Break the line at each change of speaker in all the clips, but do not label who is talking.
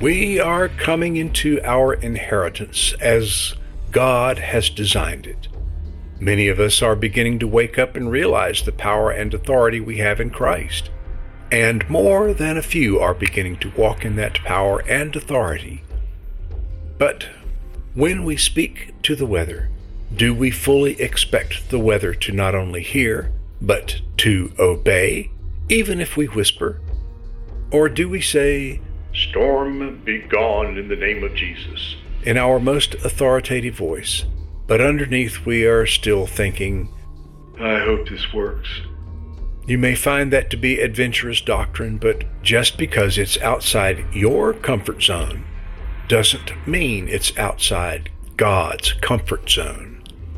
We are coming into our inheritance as God has designed it. Many of us are beginning to wake up and realize the power and authority we have in Christ. And more than a few are beginning to walk in that power and authority. But when we speak to the weather, do we fully expect the weather to not only hear, but to obey, even if we whisper? Or do we say, "Storm, be gone in the name of Jesus," in our most authoritative voice, but underneath we are still thinking, "I hope this works"? You may find that to be adventurous doctrine, but just because it's outside your comfort zone doesn't mean it's outside God's comfort zone.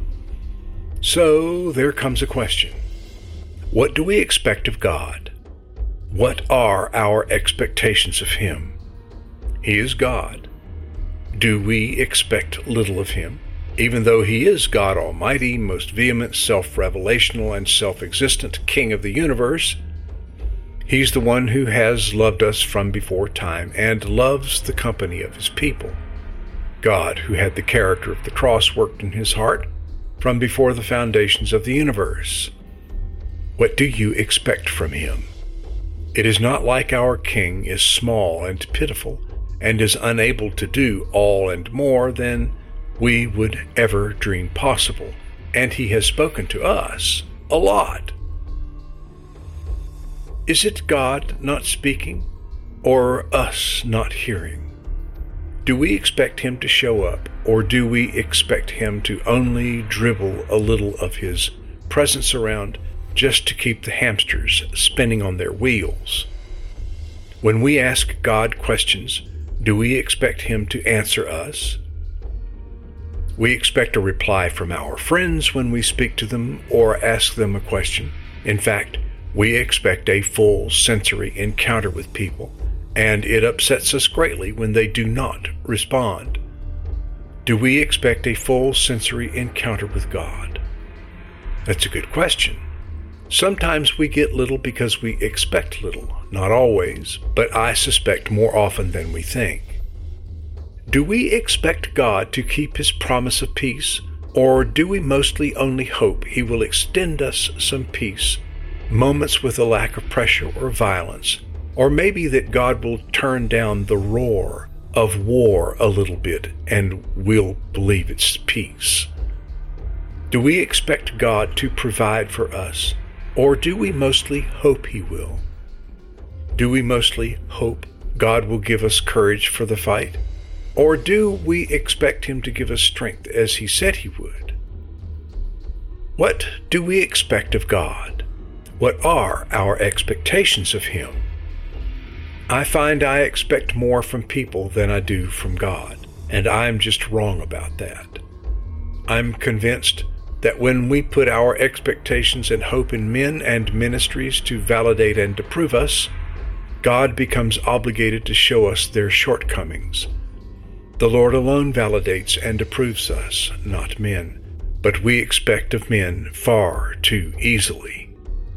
So there comes a question. What do we expect of God? What are our expectations of Him? He is God. Do we expect little of Him? Even though He is God Almighty, most vehement, self-revelational, and self-existent King of the universe, He's the one who has loved us from before time and loves the company of His people. God, who had the character of the cross worked in His heart from before the foundations of the universe. What do you expect from Him? It is not like our King is small and pitiful and is unable to do all and more than we would ever dream possible, and He has spoken to us a lot. Is it God not speaking, or us not hearing? Do we expect Him to show up, or do we expect Him to only dribble a little of His presence around just to keep the hamsters spinning on their wheels? When we ask God questions, do we expect Him to answer us? We expect a reply from our friends when we speak to them or ask them a question. In fact, we expect a full sensory encounter with people, and it upsets us greatly when they do not respond. Do we expect a full sensory encounter with God? That's a good question. Sometimes we get little because we expect little, not always, but I suspect more often than we think. Do we expect God to keep His promise of peace, or do we mostly only hope He will extend us some peace, moments with a lack of pressure or violence, or maybe that God will turn down the roar of war a little bit and we'll believe it's peace? Do we expect God to provide for us, or do we mostly hope He will? Do we mostly hope God will give us courage for the fight? Or do we expect Him to give us strength as He said He would? What do we expect of God? What are our expectations of Him? I find I expect more from people than I do from God, and I'm just wrong about that. I'm convinced that when we put our expectations and hope in men and ministries to validate and approve us, God becomes obligated to show us their shortcomings. The Lord alone validates and approves us, not men, but we expect of men far too easily.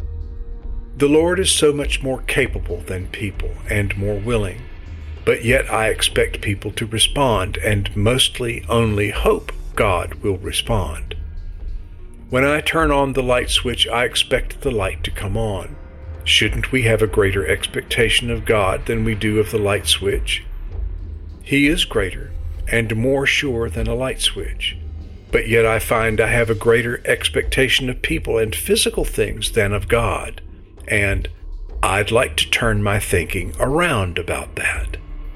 The Lord is so much more capable than people and more willing, but yet I expect people to respond and mostly only hope God will respond. When I turn on the light switch, I expect the light to come on. Shouldn't we have a greater expectation of God than we do of the light switch? He is greater and more sure than a light switch, but yet I find I have a greater expectation of people and physical things than of God, and I'd like to turn my thinking around about that.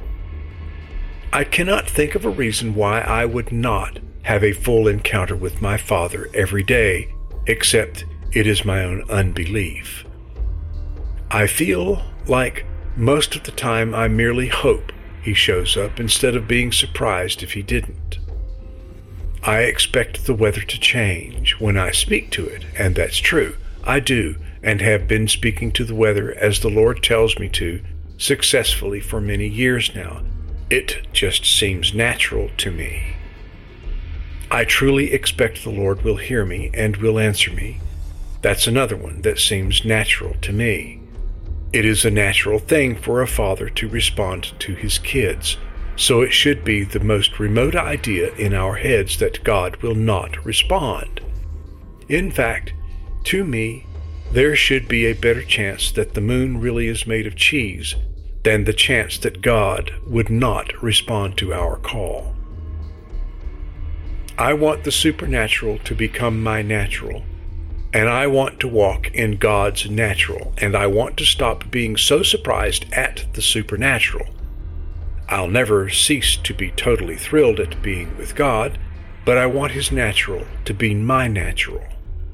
I cannot think of a reason why I would not have a full encounter with my Father every day, except it is my own unbelief. I feel like most of the time I merely hope He shows up instead of being surprised if He didn't. I expect the weather to change when I speak to it, and that's true. I do, and have been speaking to the weather as the Lord tells me to, successfully for many years now. It just seems natural to me. I truly expect the Lord will hear me and will answer me. That's another one that seems natural to me. It is a natural thing for a father to respond to his kids, so it should be the most remote idea in our heads that God will not respond. In fact, to me, there should be a better chance that the moon really is made of cheese than the chance that God would not respond to our call. I want the supernatural to become my natural, and I want to walk in God's natural, and I want to stop being so surprised at the supernatural. I'll never cease to be totally thrilled at being with God, but I want His natural to be my natural.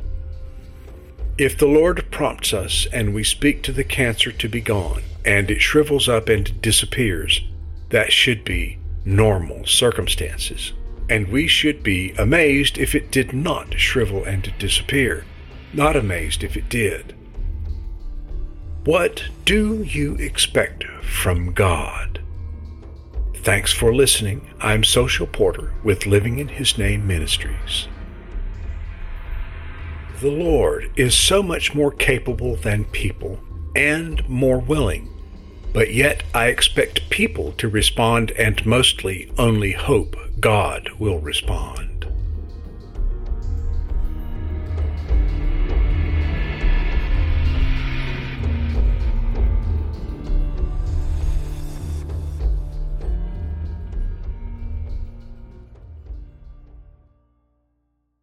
If the Lord prompts us and we speak to the cancer to be gone, and it shrivels up and disappears, that should be normal circumstances, and we should be amazed if it did not shrivel and disappear, not amazed if it did. What do you expect from God? Thanks for listening. I'm Social Porter with Living in His Name Ministries. The Lord is so much more capable than people and more willing, but yet I expect people to respond and mostly only hope God will respond.